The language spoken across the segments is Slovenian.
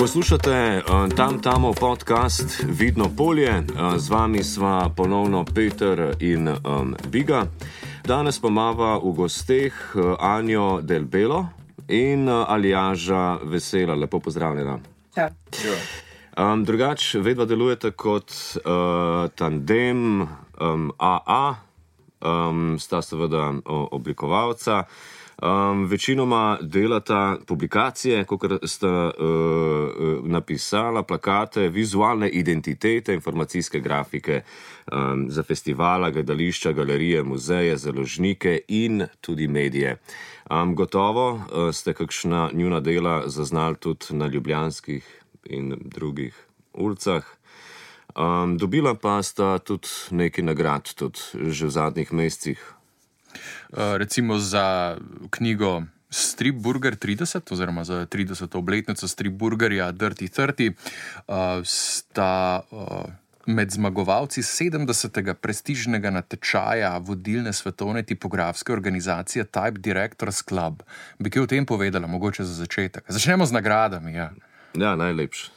Poslušate Tam podcast Vidno polje, z vami sva ponovno Peter in Biga. Danes pa imava v gosteh Anjo Del Belo in Aljaža Vesela. Lepo pozdravljena. Ja. Drugač, vedva delujete kot tandem AA, sta seveda oblikovalca. Večinoma delata publikacije, kot sta napisala, plakate, vizualne identitete, informacijske grafike za festivala, gledališča, galerije, muzeje, založnike in tudi medije. Gotovo ste kakšna njuna dela zaznali tudi na ljubljanskih in drugih ulicah. Dobila pa sta tudi nekaj nagrad, tudi že v zadnjih mesecih. Recimo za knjigo Strip Burger 30, oziroma za 30. obletnico Strip Burgerja Dirty 30, sta med zmagovalci 70. prestižnega natečaja vodilne svetovne tipografske organizacije Type Directors Club. Bi kaj o tem povedala, mogoče za začetek? Začnemo z nagradami, ja. Ja, najlepše.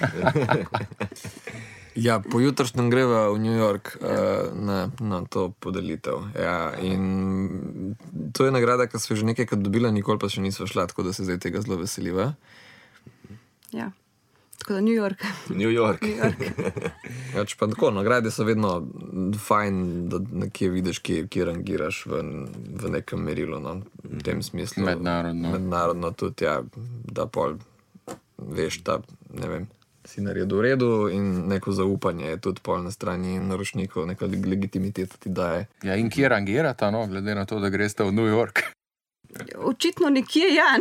Ja, pojutrašnjem greva v New York na to podelitev. Ja, in to je nagrada, ki smo že nekajkrat dobila, nikoli pa še nismo šla, tako da se zdaj tega zelo veseliva. Ja, tako da New York. New York. Ja, pa tako, nagrade so vedno fajn, da nekje vidiš, kje rangiraš v nekem merilu, no, v tem smislu. Mednarodno tudi, ja, da pol veš, da, ne vem, si naredil v redu in neko zaupanje je tudi pol na strani naročnikov, neka legitimiteta ti daje. Ja, in kje rangirata, no, glede na to, da greste v New York? Očitno nekje, ja.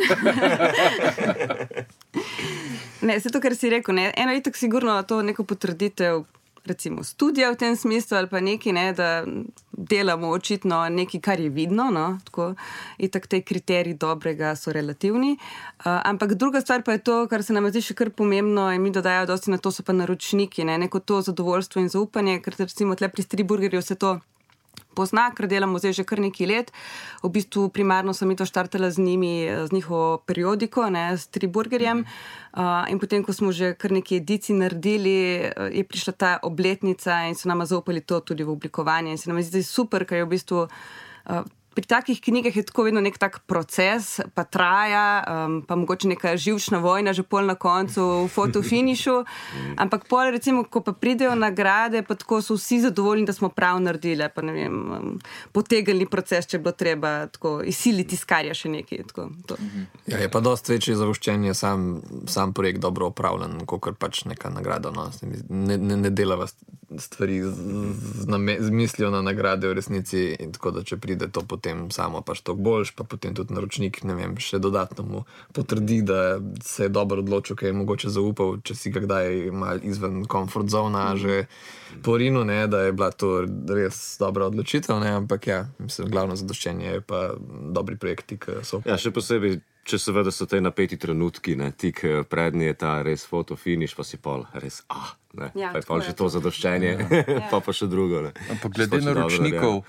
Ne, vse to, kar si rekel, ne. Eno itak sigurno to neko potrditev, recimo studija v tem smislu ali pa nekaj, ne, da delamo očitno nekaj, kar je vidno, no, tako, itak te kriteriji dobrega so relativni. Ampak druga stvar pa je to, kar se nam zdi še kar pomembno in mi dodajajo dosti na to, so pa naročniki, ne, neko to zadovoljstvo in zaupanje, ker recimo tle pri Strip Burgerju se to pozna, ker delamo zdaj že kar nekaj let. V bistvu primarno sem mi to štartala z njimi, z njihovo periodiko, ne, s Strip Burgerjem. In potem, ko smo že kar nekaj edicij naredili, je prišla ta obletnica in so nama zaupali to tudi v oblikovanje. In se nam zdi super, ker je v bistvu pri takih knjigah je tako vedno nek tak proces, pa traja, pa mogoče neka živčna vojna že pol na koncu v fotofinišu, ampak pol recimo, ko pa pridejo nagrade, pa tako so vsi zadovoljni, da smo prav naredili, pa ne vem, potegnili proces, če bilo treba tako izsiliti skarja še nekaj. Tako, to. Ja, je pa dosti večje zadoščenje sam projekt dobro opravljen, kakor pač neka nagrada, no. Ne delava stvari z mislijo na nagrade v resnici, in tako da če pride to potem samo pač toliko boljš, pa potem tudi naročnik, ne vem, še dodatno mu potrdi, da se je dobro odločil, kaj je mogoče zaupal, če si ga kdaj malo izven comfort zona že porinu, ne, da je bila to res dobra odločitev, ne, ampak ja, mislim, glavno zadoščenje je pa dobri projekti, ki so. Ja, še posebej, če seveda so te napeti trenutki, ne, tik prednji je ta res fotofiniš, pa si pol res, ne, Ja, pa je pol že to zadoščenje, pa še drugo, ne. Ampak glede naročnikov,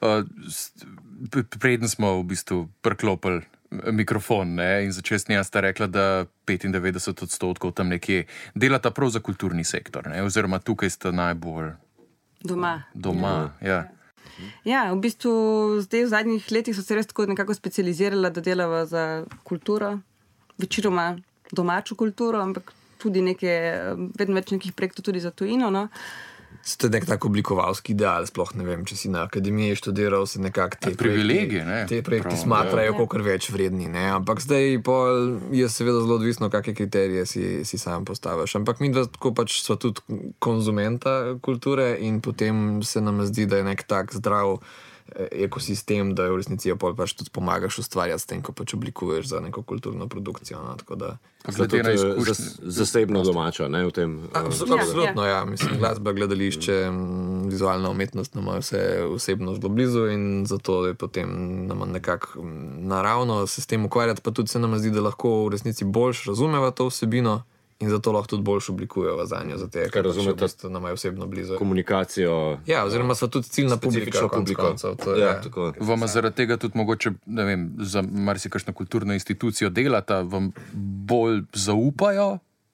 preden smo v bistvu priklopili mikrofon, ne, in začasnija sta rekla, da 95% tam nekje delata prav za kulturni sektor, ne, oziroma tukaj sta najbolj doma, ja. Ja, v bistvu zdaj v zadnjih letih so se res tako nekako specializirala, da delava za kulturo, večinoma domačo kulturo, ampak tudi vedno več nekih projektov tudi za tujino, no. To je nek tak oblikovalski ideal, sploh ne vem, če si na akademiji študiral, se nekako te projekti smatrajo kakor več vredni, ne, ampak zdaj je seveda zelo odvisno, kakšne kriterije si sam postaviš, ampak mi tako pač so tudi konzumenta kulture in potem se nam zdi, da je nek tak zdrav ekosistem, da v resnici pol pač tudi pomagaš ustvarjati s tem, ko pač oblikuješ za neko kulturno produkcijo, no, tako da. Glede na izkušnje. Zasebno domača, ne, v tem. Absolutno, ja. Mislim, glasba, gledališče, vizualna umetnost nam vse osebno zelo blizu in zato je potem nam nekako naravno se s tem ukvarjati, pa tudi se nam zdi, da lahko v resnici boljš razumeva to vsebino in zato lahko tudi boljš oblikujejo za njo, zato je, ker razumete, da nam je osebno blizu. Komunikacijo. Ja, oziroma so tudi ciljna publika koncev. Ja, tako. Vama zaradi tega tudi mogoče, ne vem, za marsikakšno kulturno institucijo delata, vam bolj zaupajo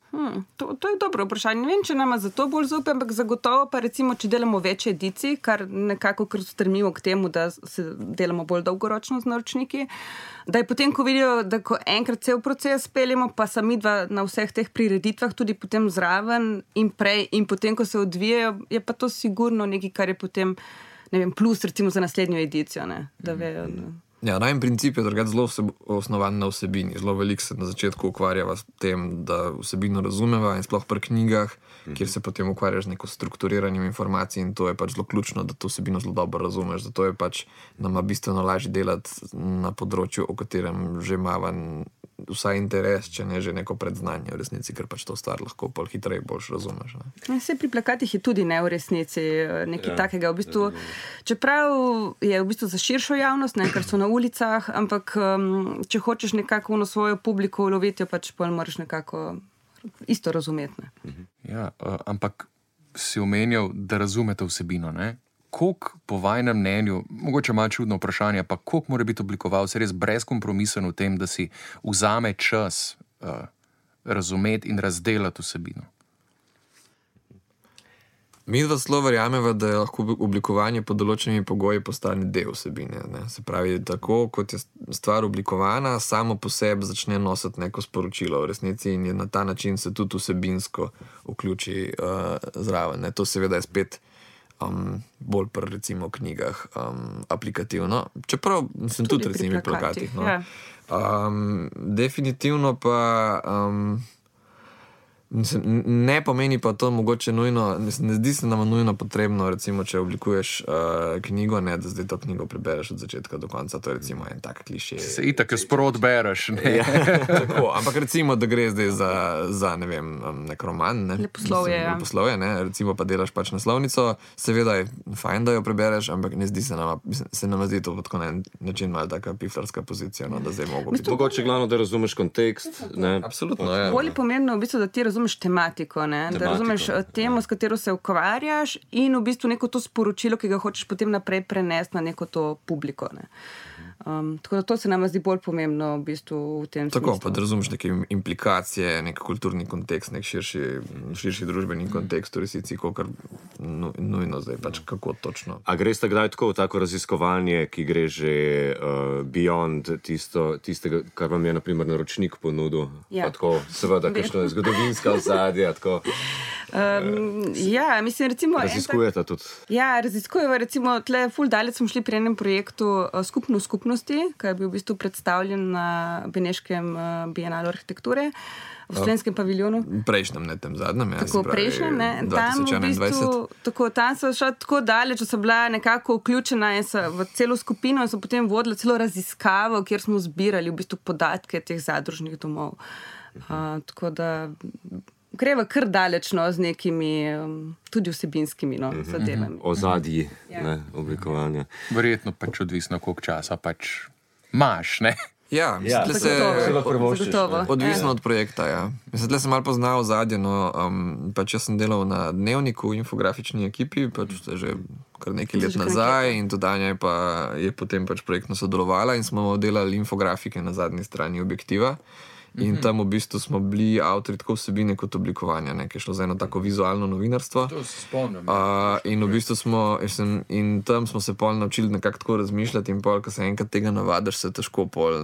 To je dobro vprašanje. Ne vem, če nama za to bolj zaupam, ampak zagotovo pa recimo, če delamo več edicij, kar strmimo k temu, da se delamo bolj dolgoročno z naročniki, da je potem, ko vidijo, da ko enkrat cel proces peljemo, pa sami dva na vseh teh prireditvah tudi potem zraven in prej in potem, ko se odvijajo, je pa to sigurno nekaj, kar je potem, ne vem, plus recimo za naslednjo edicijo, ne, da vejo, Ja, najem princip je drugače zelo osnovan na vsebini. Zelo veliko se na začetku ukvarjava s tem, da vsebino razumeva in sploh pri knjigah, kjer se potem ukvarjaš z neko strukturiranjem informacij in to je pač zelo ključno, da to vsebino zelo dobro razumeš. Zato je pač nama bistveno lažje delati na področju, o katerem že imava vsaj interes, če ne že neko predznanje v resnici, ker pač to stvar lahko pol hitreje boljš razumeš. Vse pri plakatih je tudi ne v resnici nekaj takega. V bistvu, čeprav je v bistvu za širšo javnost, ne, ker so na ulicah, ampak če hočeš nekako svojo publiko uloviti, pač pol moraš nekako isto razumeti. Ja, ampak si omenjal, da razumete vsebino, ne? Koliko po vajnem mnenju, mogoče malo čudno vprašanje, pa koliko mora biti oblikovalec res brezkompromisen v tem, da si vzame čas razumeti in razdelati vsebino? Mi dva zelo verjameva, da je lahko oblikovanje pod določenimi pogoji postane del vsebine. Ne? Se pravi, tako kot je stvar oblikovana, samo po sebi začne nositi neko sporočilo v resnici in je na ta način se tudi vsebinsko vključi zraven. Ne? To seveda je spet bolj pri recimo knjigah aplikativno, čeprav sem tudi recimo pri plakatih. No. Ja. Definitivno pa ne pomeni pa to mogoče nujno, ne zdi se nam nujno potrebno, recimo, če oblikuješ knjigo, ne, da zdaj to knjigo prebereš od začetka do konca, to je recimo en tak klišej. Se itak sprot bereš, ne? Ja, tako, ampak recimo, da gre zdaj za ne vem, nek roman, ne? Leposlovje, ne? Recimo pa delaš pač naslovnico, seveda je fajn, da jo prebereš, ampak ne zdi se nam zdi to tako na en način malo taka piflarska pozicija, no, da zdaj mogo biti. Mogoče glavno, da razumeš kontekst, ne? Absolutno, ja. Bolj pomembno v bistvu, da ti razumeš tematiko, ne? Da razumeš temo, s katero se ukvarjaš in v bistvu neko to sporočilo, ki ga hočeš potem naprej prenesti na neko to publiko. Ne? Tako da to se nam zdi bolj pomembno v bistvu v tem tako, smislu. pa da razumeš neke implikacije, nek kulturni kontekst, nek širši družbeni kontekst v resnici, kakor nujno zdaj pač kako točno. A greš kdaj tako v tako raziskovanje, ki gre že beyond tistega, kar vam je na primer naročnik ponudil? Ja. Pa tako, seveda, kakšno je zgodovinska ozadja, tako Ja, mislim, recimo... Raziskujete tudi? Ja, raziskujemo, recimo, tle ful daleč smo šli pri enem projektu Skupno v skupnosti, ki je bil v bistvu predstavljen na Beneškem Bienalu arhitekture v Slovenskem paviljonu. Prejšnjem, ne tem zadnjem, ja. Tako prejšnjem, ne. Tam v bistvu, tam so šla tako daleč, da so bila nekako vključena v celo skupino in so potem vodila celo raziskavo, kjer smo zbirali v bistvu podatke teh zadružnih domov. Tako da greva kar dalečno z nekimi tudi vsebinskimi zadevami. Ozadji, ne, oblikovanja. Verjetno pač odvisno, koliko časa pač imaš, ne? Ja, odvisno od projekta, ja. Mislim, tle sem malo poznal ozadje, no, pač jaz sem delal na Dnevniku, infografični ekipi, pač že kar nekaj let nazaj in tudi Anja je potem pač projektno sodelovala in smo delali infografike na zadnji strani objektiva. In tam v bistvu smo bili avtori tako vsebine kot oblikovanja, ki je šlo za eno tako vizualno novinarstvo. To se spomnim. In v bistvu in tam smo se pol naučili nekako tako razmišljati in pol, ko se enkrat tega navadiš, se težko pol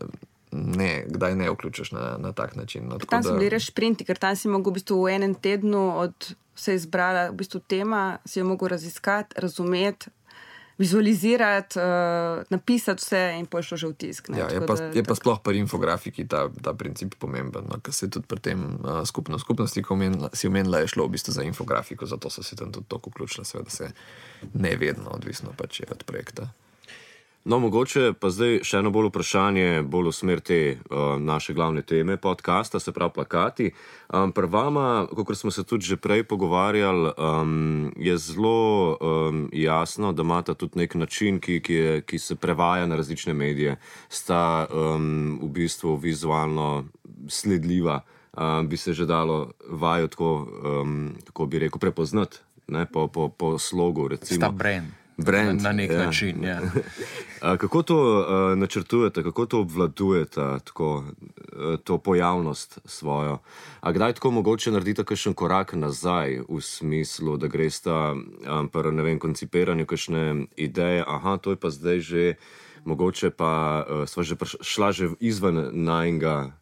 kdaj ne vključiš na tak način. No, tam so bili res šprinti, ker tam si mogel v bistvu v enem tednu se je izbrala v bistvu tema, si jo mogel raziskati, razumeti, vizualizirati, napisati vse in potem šlo že v tisk. Ja, je pa sploh pri infografiki ta princip pomemben, no, ker se je tudi pri tem skupnosti, ko si omenila, je šlo v bistvu za infografiko, zato so se tam tudi toliko vključila, seveda se ne vedno odvisno pač je od projekta. No, mogoče pa zdaj še eno bolj vprašanje, bolj v smer te naše glavne teme podcasta, se pravi plakati. Pri vama, kakor smo se tudi že prej pogovarjali, je zelo jasno, da imata tudi nek način, ki se prevaja na različne medije, sta v bistvu vizualno sledljiva. Bi se že dalo vajo tako bi rekel, prepoznati, ne, po slogu, recimo. Sta brand. Na nek način, ja. Kako to načrtujete, kako to obvladujete, tako to pojavnost svojo. A kdaj tako mogoče naredite kakšen korak nazaj v smislu, da greste pri, ne vem, koncipiranju kakšne ideje, aha, to je pa zdaj že, mogoče pa sva že šla že izven najnega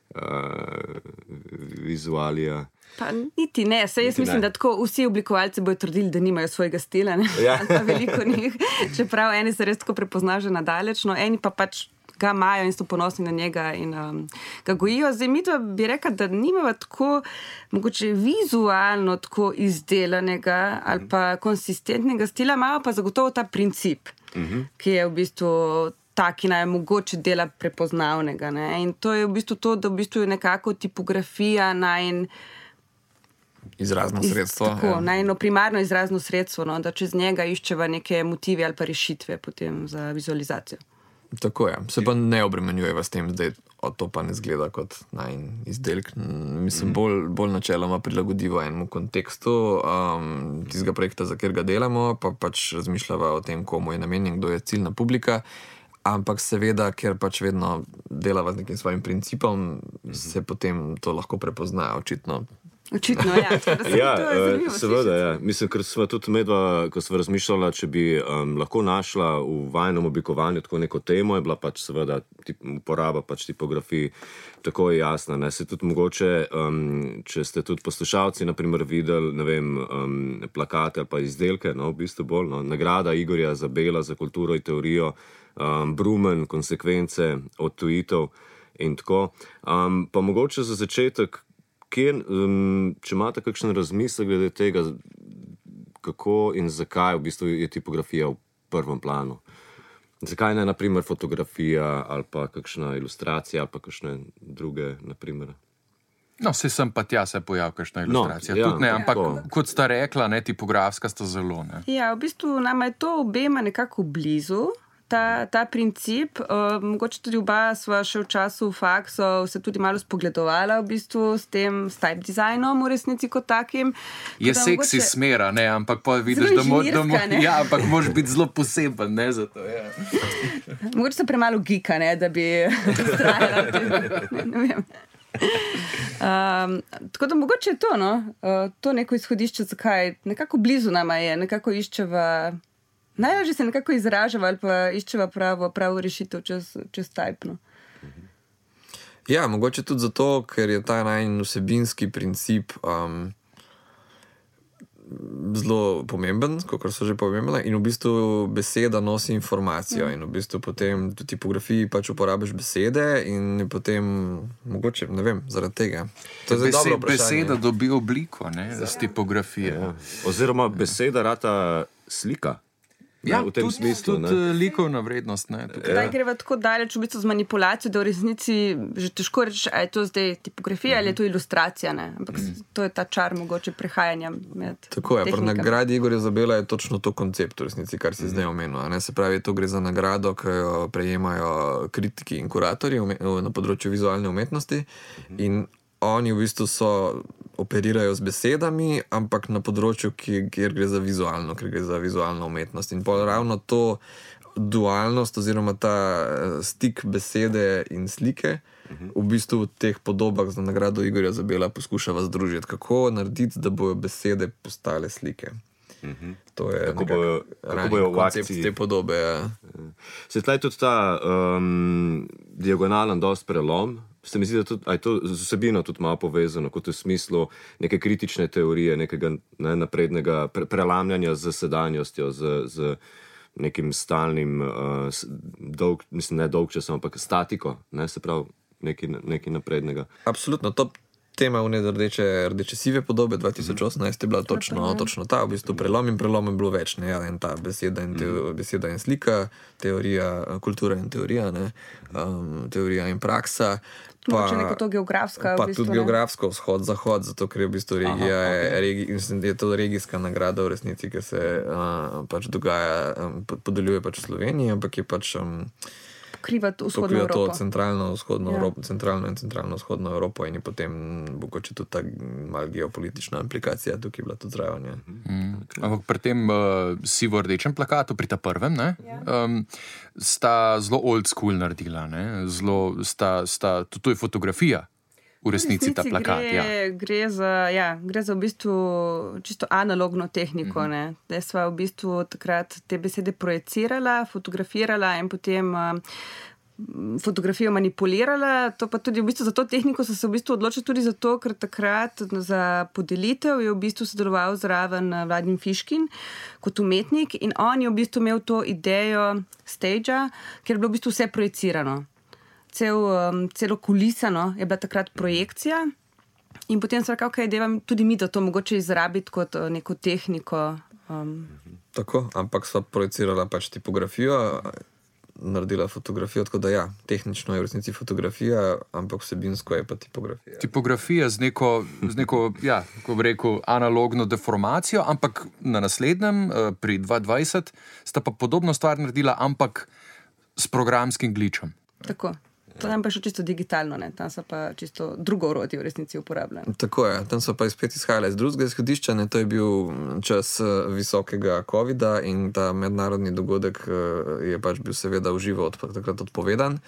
vizualija. Pa niti ne, saj jaz mislim, da tako vsi oblikovalci bojo trdili, da nimajo svojega stila, ne? Ja. Pa veliko njih, čeprav eni se res tako prepoznajo že nadalečno, eni pa pač ga imajo in so ponosni na njega in ga gojijo. Zdaj mi to bi rekla, da nimava tako mogoče vizualno tako izdelanega ali pa konsistentnega stila, imamo pa zagotovo ta princip, ki je v bistvu taki naj mogoče dela prepoznavnega. Ne? In to je v bistvu to, da v bistvu je nekako tipografija izrazno sredstvo. Tako, najno primarno izrazno sredstvo, no, da čez njega iščeva neke motive ali pa rešitve potem za vizualizacijo. Tako je. Se pa ne obremenjujeva s tem, da to pa ne zgleda kot najn izdelek. Mislim, bolj načeloma prilagodivo enemu kontekstu tistega projekta, za kjer ga delamo, pa pač razmišljava o tem, komu je namenjen, kdo je ciljna publika. Ampak seveda, ker pač vedno delava z nekim svojim principom, se potem to lahko prepozna, očitno. Očitno, ja. Ja, seveda, ja. Mislim, ker sva tudi medva, ko sva razmišljala, če bi lahko našla v vajnem oblikovanju tako neko temo, je bila pač seveda uporaba pač tipografij tako je jasna. Ne. Se tudi mogoče, če ste tudi poslušalci, naprimer, videli, ne vem, plakate ali pa izdelke, no, v bistvu bolj, no, nagrada Igorja Zabela za kulturo in teorijo, Brumen, konsekvence odtujitev in tako. Pa mogoče za začetek, če imate kakšen razmislek glede tega, kako in zakaj v bistvu je tipografija v prvem planu? Zakaj ne, naprimer, fotografija ali pa kakšna ilustracija ali pa kakšne druge, naprimer? No, vse sem pa tja se pojav kakšna ilustracija. Tudi ne, ampak kot sta rekla, ne, tipografska sta zelo, ne. Ja, v bistvu nama je to obema nekako blizu. Ta princip, mogoče tudi oba sva še v času faksov se tudi malo spogledovala v bistvu s tem type designom v resnici kot takim. Je seksi smera, ne, ampak pa vidiš, da ja, ampak moraš biti zelo poseben, ne, zato, ja. Mogoče sem premalo geeka, ne, da bi ustrajala, ne vem. Tako da mogoče je to, no, to neko izhodišče, zakaj nekako blizu nama je, nekako iščeva. Najlažje se nekako izražava ali pa iščeva pravo rešitev čez type. No. Ja, mogoče tudi zato, ker je ta najn vsebinski princip zelo pomemben, kot so že pomembne, in v bistvu beseda nosi informacijo in v bistvu potem v tipografiji pač uporabiš besede in potem mogoče, ne vem, zaradi tega. To je dobro vprašanje. Beseda dobi obliko, ne, z tipografije. Ja. Oziroma beseda rata slika. Ja, v tem smislu, tudi likovna vrednost. Ne, Zdaj greva tako daleč v bistvu z manipulacijo, da v resnici že težko reči, a je to zdaj tipografija ali je to ilustracija. Ne? Ampak to je ta čar mogoče prehajanja med Tako je, pri nagradi Igorja Zabela je točno to koncept v resnici, kar si zdaj omenil. Ne? Se pravi, to gre za nagrado, ki jo prejemajo kritiki in kuratorji na področju vizualne umetnosti in oni v bistvu operirajo z besedami, ampak na področju, kjer gre za vizualno umetnost. In pol ravno to dualnost oziroma ta stik besede in slike v bistvu v teh podobah za nagrado Igorja Zabela poskušava združiti. Kako narediti, da bojo besede postale slike? To je koncept te podobe. Ja. Se tlej tudi ta diagonalen dost prelom. Se mi zdi, da je to z vsebino tudi malo povezano, kot v smislu neke kritične teorije, nekega naprednega prelamljanja z sedanjostjo, z nekim stalnim, ne dolgčasom, ampak statiko, ne, se pravi nekaj naprednega. Absolutno, to tema v rdeče sive podobe 2018 je bila točno ta, v bistvu prelom je bilo več, ne, in ta beseda in slika, teorija, kultura in teorija, ne, teorija in praksa. Pa to geografska. Pa v bistvu, tudi geografsko, vzhod-zahod, zato ker je v bistvu regija, je to regijska nagrada v resnici, ki se pač dogaja, podeljuje pač v Sloveniji, ampak je pač pokriva vzhodno Evropo. To centralno-vzhodno Evropo, centralno in centralno-vzhodno Evropo in potem mogoče tudi ta mal geopolitična implikacija tukaj bila tudi zraven. Ampak pri tem sivo-rdečem plakatu, pri ta prvem, sta zelo old school naredila, zelo tudi to je fotografija. V resnici ta plakat. Gre za v bistvu čisto analogno tehniko. Da sva v bistvu takrat te besede projecirala, fotografirala in potem fotografijo manipulirala. To pa tudi v bistvu za to tehniko so se v bistvu odločili tudi zato, ker takrat za podelitev je v bistvu sodeloval zraven Vladimir Fiškin kot umetnik in on je v bistvu imel to idejo stage-a, kjer je bilo v bistvu vse projecirano. Celo kulisano je bila takrat projekcija in potem sem rekel, okay, da vam tudi mi da to mogoče izrabiti kot neko tehniko. Tako, ampak sva projecirala pač tipografijo, naredila fotografijo, tako da tehnično je v resnici fotografija, ampak vsebinsko je pa tipografija. Tipografija z neko kako bi rekel, analogno deformacijo, ampak na naslednjem, pri 2020, sta pa podobno stvar naredila, ampak s programskim gličem. Tako. Tam pa še čisto digitalno, tam so pa čisto drugo orodje v resnici uporabljeno. Tako je, tam so pa spet izhajale iz drugega izhodišča, to je bil čas visokega covida in ta mednarodni dogodek je pač bil seveda v živo takrat odpovedan.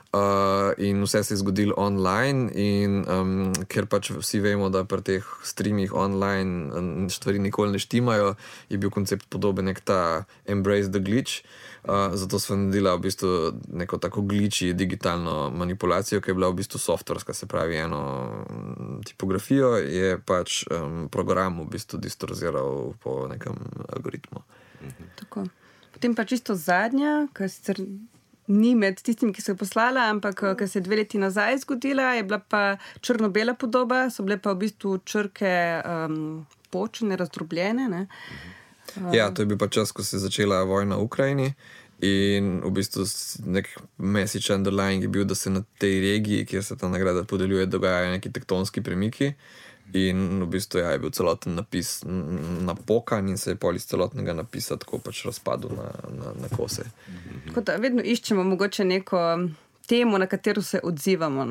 In vse se je zgodilo online in ker pač vsi vemo, da pri teh streamih online stvari nikoli ne štimajo, je bil koncept podoben nek ta embrace the glitch. Zato sem naredila v bistvu neko tako glitchy digitalno manipulacijo, ki je bila v bistvu softwarska, se pravi eno tipografijo je pač program v bistvu distorziral po nekem algoritmu. Tako. Potem pa čisto zadnja, ker sicer ni med tistimi, ki so jo poslala, ampak ker se je 2 leti nazaj zgodila, je bila pa črno-bela podoba, so bile pa v bistvu črke počene, razdrobljene. Ja, to je bil pa čas, ko se je začela vojna v Ukrajini in v bistvu nek message underlying je bil, da se na tej regiji, kjer se ta nagrada podeljuje, dogajajo neki tektonski premiki in v bistvu je bil celoten napis napokan in se je pol iz celotnega napisa tako pač razpadel na kose. Tako da vedno iščemo mogoče neko temo, na katero se odzivamo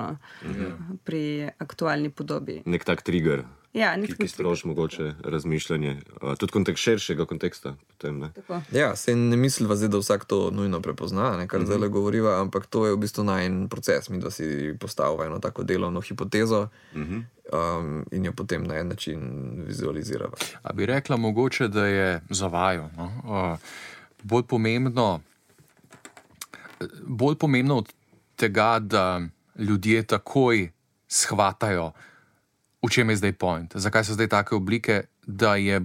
pri aktualni podobi. Nek tak trigger. Ja, ki sproži mogoče razmišljanje, tudi širšega konteksta. Potem, ja, se ne misliva zdaj, da vsak to nujno prepozna, kar zdaj govoriva, ampak to je v bistvu najin proces. Mi da si postavimo eno tako delovno hipotezo in jo potem na en način vizualizirava. A bi rekla mogoče, da je za vaju bolj pomembno od tega, da ljudje takoj shvatajo, v čem je zdaj point, zakaj so zdaj take oblike, da je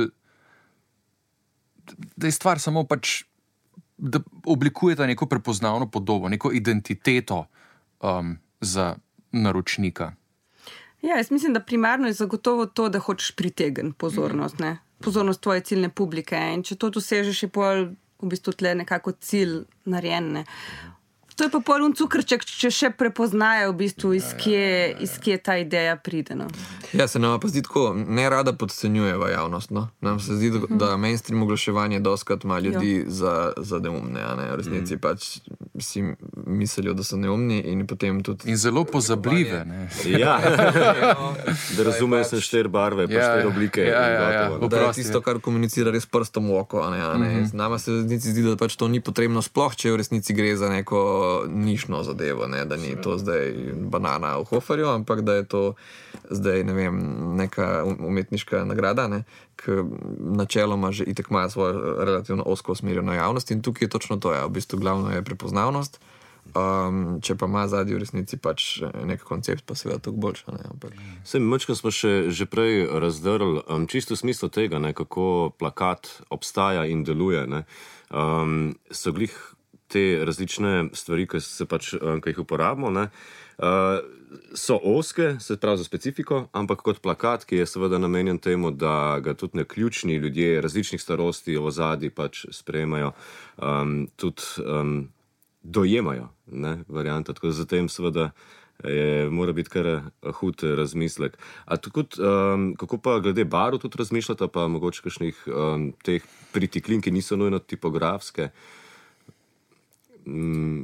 stvar samo pač, da oblikujete neko prepoznavno podobo, neko identiteto za naročnika. Ja, jaz mislim, da primarno je zagotovo to, da hočeš pritegniti pozornost, pozornost tvoje ciljne publike in če to dosežeš, je pol v bistvu tle nekako cilj narejen. To je pa poln cukrček, če še prepoznajo v bistvu, iz kje ta ideja pride. Ja, se nam pa zdi tako, ne rada podcenjujeva javnost. Nam se zdi, da mainstream oglaševanje doskrat ima ljudi za neumne. V resnici pač si mislijo, da so neumni in potem tudi... In zelo pozabljive. Ja, da razumejo se 4 barve, pa 4 oblike. Da je tisto, kar komunicira res prstom v oko. Nama se v resnici zdi, da pač to ni potrebno sploh, če v resnici gre za neko nišno zadevo, da ni to zdaj banana v Hoferju, ampak da je to zdaj, ne vem, neka umetniška nagrada, ki načeloma že itak ima svojo relativno ozko usmerjeno javnost in tukaj je točno to, v bistvu glavno je prepoznavnost, če pa ima zadnji v resnici pač nek koncept, pa seveda toliko boljša. Mačka smo že prej razdrli, čisto v smislu tega, kako plakat obstaja in deluje. So glih te različne stvari, ki jih uporabimo, so ozke, se pravi za specifiko, ampak kot plakat, ki je seveda namenjen temu, da ga tudi ključni ljudje različnih starosti, ozadij pač sprejemajo, tudi dojemajo varianta. Tako da zatem seveda mora biti kar hud razmislek. A kako pa glede barv tudi razmišljata, pa mogoče kakšnih teh pritiklin, ki niso nujno tipografske,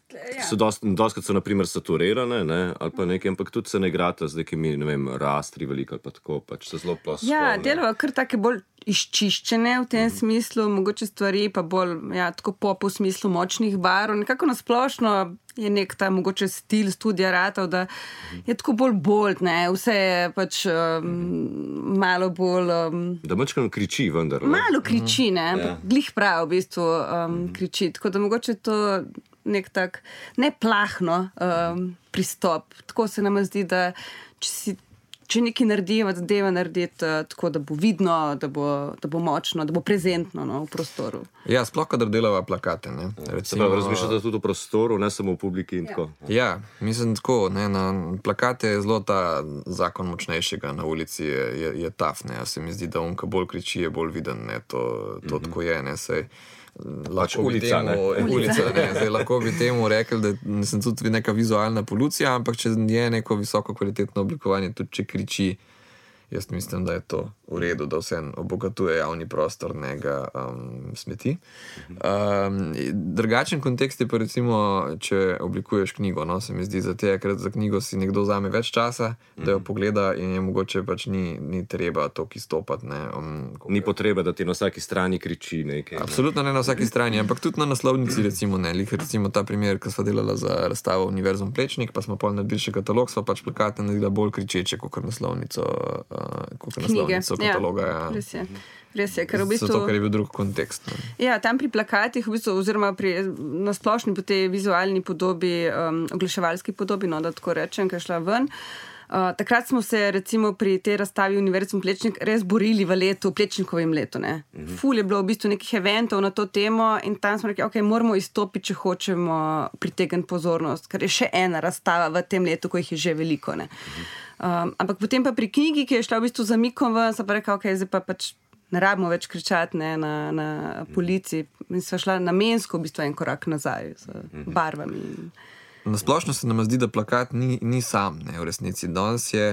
Doskrat so naprimer saturirane, ne, ali pa nekaj, ampak tudi se ne igrata z nekimi, ne vem, rastri veliko ali pa tako, pač se zelo plosko. Ja, delava kar take bolj izčiščene v tem smislu, mogoče stvari pa bolj, tako pop v smislu močnih barv. Nekako nasplošno je nek ta mogoče stil studija ratov, da je tako bolj bold, ne, vse je pač malo bolj... Da mačkano kriči vendar. Malo kriči, ne, ampak glih prav v bistvu kriči, tako da mogoče to nek tak neplahno pristop. Tako se nam zdi, da če nekaj narediva, da deva narediti tako, da bo vidno, da bo močno, da bo prezentno v prostoru. Ja, sploh, kadar delava plakate. Ne. Recimo, razmišljate tudi o prostoru, ne samo v publiki in tako. Ja, mislim tako, ne, na plakate je zelo ta zakon močnejšega na ulici je taf, ne. Se mi zdi, da on, ko bolj kriči, je bolj viden, ne. To tako je, ne, sej. Ulica, Zdaj, lahko bi temu rekel, da sem tudi neka vizualna polucija, ampak če je neko visoko kvalitetno oblikovanje, tudi če kriči, jaz mislim, da je to v redu, da vse obogatuje javni prostor, ne ga smeti. Drugačen kontekst je pa recimo, če oblikuješ knjigo, no, se mi zdi, ker za knjigo si nekdo vzame več časa, da jo pogleda in je mogoče pač ni treba toliko izstopati. Ni potreba, da ti na vsaki strani kriči nekaj. Absolutno ne na vsaki strani, ampak tudi na naslovnici recimo ne. Recimo ta primer, ko sva delala za razstavo Univerzum Plečnik, pa smo pol naredili še katalog, sva pač plakate naredila bolj kričeče, kot naslovnico kataloga. Ja. Res je, ker v bistvu... Zato, ker je bil drug kontekst. Ne. Ja, tam pri plakatih, v bistvu, oziroma na splošni po tej vizualni podobi, oglaševalski podobi, no, da tako rečem, ki je šla ven. Takrat smo se recimo pri tej razstavi Univerzum Plečnik res borili v Plečnikovem letu. Ne. Ful je bilo v bistvu nekih eventov na to temo in tam smo rekli, moramo izstopiti, če hočemo pritegniti pozornost, ker je še ena razstava v tem letu, ko jih je že veliko. Ne. Ampak potem pa pri knjigi, ki je šla v bistvu zamikom ven, sem pa rekel, zdaj pa pač ne rabimo več kričati na polici. In sva šla namensko v bistvu en korak nazaj z barvami. Nasplošno se nam zdi, da plakat ni sam, ne, v resnici. Danes je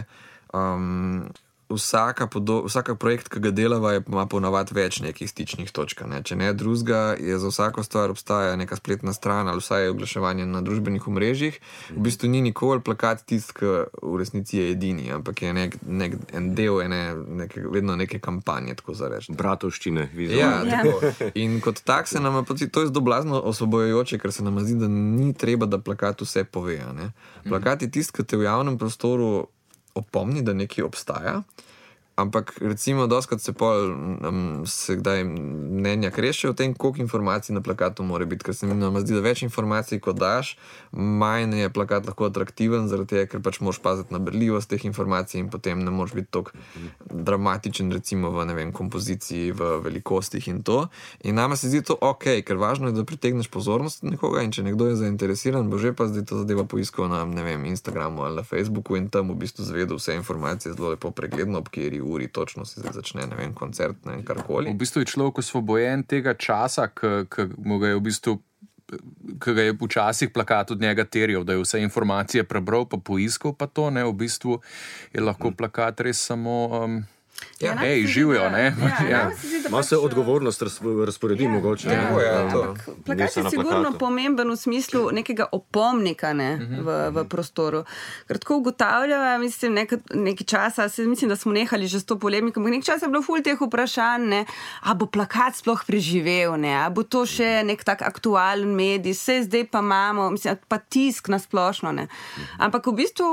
vsaka projekt, ki ga delava, ima ponavadi več nekih stičnih točk. Ne. Če ne drugega, je za vsako stvar obstaja neka spletna stran ali vsaj oglaševanje na družbenih omrežjih. V bistvu ni nikoli plakat tisti, ki v resnici je edini, ampak je en del vedno neke kampanje, tako za reči. Bratovščine, vizualne. Ja, tako. In kot tak se nam to je zelo blazno osvobojujoče, ker se nam zdi, da ni treba, da plakat vse pove. Ne. Plakat je tisti, ki te v javnem prostoru opomni, da nekaj obstaja, ampak recimo dostkrat se kdaj mnenja kreše o tem, koliko informacij na plakatu mora biti, ker se mi nam zdi, da več informacij, kot daš, manj je plakat lahko atraktiven, zaradi tega, ker pač moraš paziti na berljivost teh informacij in potem ne moraš biti toliko dramatičen, recimo v, ne vem, kompoziciji, v velikostih in to. In nama se zdi to ker važno je, da pritegneš pozornost nekoga in če nekdo je zainteresiran, bo že pa zdaj to zadeva poiskal na, ne vem, Instagramu ali na Facebooku in tam v bistvu zvedel vse informacije zelo lepo pregledno, ob kateri uri točno se začne, ne vem, koncert, ne vem, karkoli. V bistvu je človek osvobojen tega časa, ki mu ga je v bistvu, ki ga je včasih plakat od njega terjal, da je vse informacije prebral, pa poiskal pa to, ne, v bistvu je lahko plakat res samo... živijo, ne? Malo se odgovornost razporedi mogoče. Plakat je sigurno pomemben v smislu nekega opomnika, ne, v prostoru. Ker tako ugotavljava, mislim, nekaj časa, mislim, da smo nehali že s to polemiko, nekaj časa je bilo ful teh vprašanj, ne, a bo plakat sploh preživel, ne, a bo to še nek tak aktualen medij, vse zdaj pa imamo, mislim, pa tisk na splošno, ne. Ampak v bistvu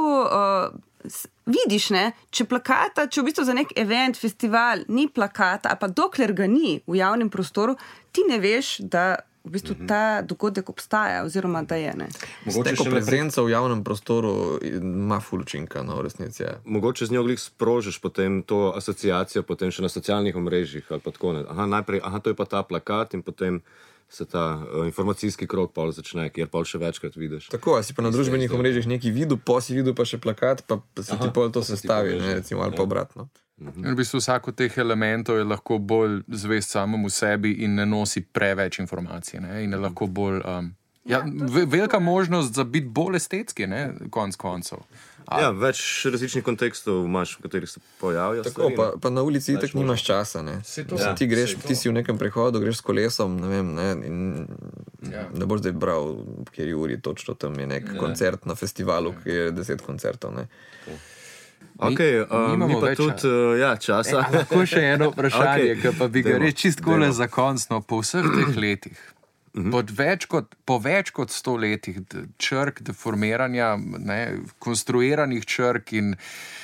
vidiš, ne, če v bistvu za nek event, festival ni plakata, a pa dokler ga ni v javnem prostoru, ti ne veš, da v bistvu ta dogodek obstaja oziroma da je. Neko prezenca v javnem prostoru ima ful učinka, no, v resnici je. Mogoče z njo glih sprožiš potem to asociacijo, potem še na socialnih omrežjih ali pa tako. Najprej, to je pa ta plakat in potem se ta informacijski krog pol začne, kjer pol še večkrat vidiš. Tako, si pa na družbenih omrežjih nekaj videl, si videl pa še plakat, pa se ti pol to sestavi, recimo, ali pa obratno. V bistvu vsak od teh elementov je lahko bolj zvest samemu sebi in ne nosi preveč informacij, ne? In je lahko bolj Ja, velika možnost za biti bolj estetski, ne, konc koncev. Ja, več različnih kontekstov imaš, v katerih se pojavijo. Tako, pa na ulici itak nimaš časa. Ne. Ja. Ti greš, ti si v nekem prehodu, greš s kolesom, ne vem, in ne boš zdaj bral, kjer je uri točno tam je nek koncert na festivalu, ki je 10 koncertov. Ne. Okay, mi pa tudi časa. Lahko še eno vprašanje, ki pa bi ga reči čistko le za konc, no, po vseh teh letih. Po več kot 100 letih črk, deformiranja, konstruiranih črk in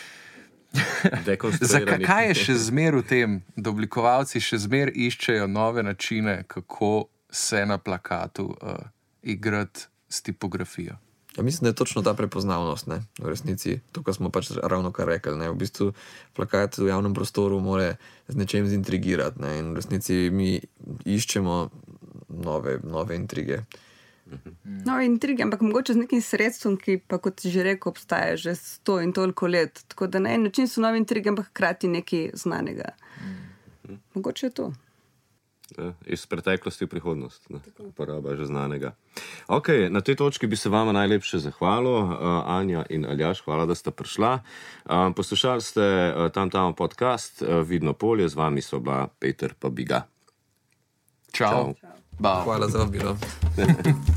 zakaj je še zmer v tem, da oblikovalci še zmer iščejo nove načine, kako se na plakatu igrati s tipografijo? Ja, mislim, da je točno ta prepoznavnost, ne, v resnici, to, kar smo pač ravno kar rekli, ne, v bistvu plakat v javnem prostoru more z nečem zintrigirati, ne, in v resnici mi iščemo nove intrige. Nove intrige, ampak mogoče z nekim sredstvom, ki pa, kot si že rekel, obstaja že 100 in toliko let. Tako da na en način so nove intrige, ampak hkrati nekaj znanega. Mogoče je to. Iz preteklosti v prihodnost, uporaba že znanega. Ok, na tej točki bi se vama najlepše zahvalil, Anja in Aljaž, hvala, da ste prišla. Poslušali ste Tam podcast, Vidno polje, z vami so bila Peter pa Biga. Čau. Hvala za vabilo.